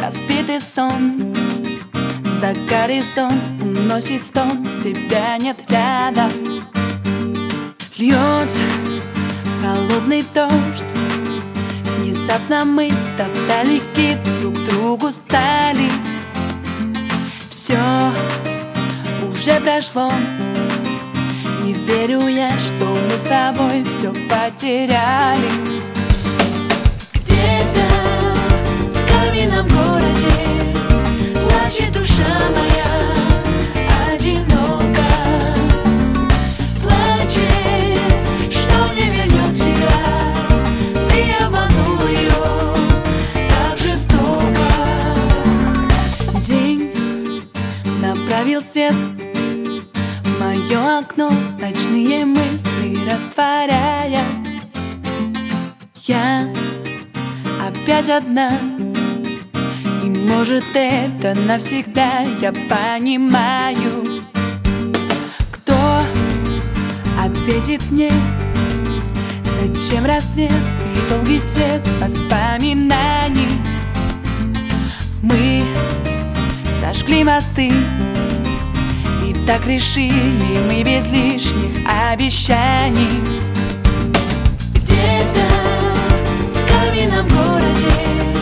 разбитый сон. За горизонт уносит стон, тебя нет рядом. Льет холодный дождь, внезапно мы так далеки друг другу стали. Все уже прошло, не верю я, что мы с тобой все потеряли. Где-то в каменном городе плачет душа моя одиноко. Плачет, что не вернет тебя. Ты обманул ее так жестоко. День направил свет в мое окно, ночные мысли растворяя. Я опять одна, и может это навсегда. Я понимаю, кто ответит мне, зачем рассвет и долгий свет воспоминаний. Мы сожгли мосты, и так решили мы без лишних обещаний. Где-то в каменном городе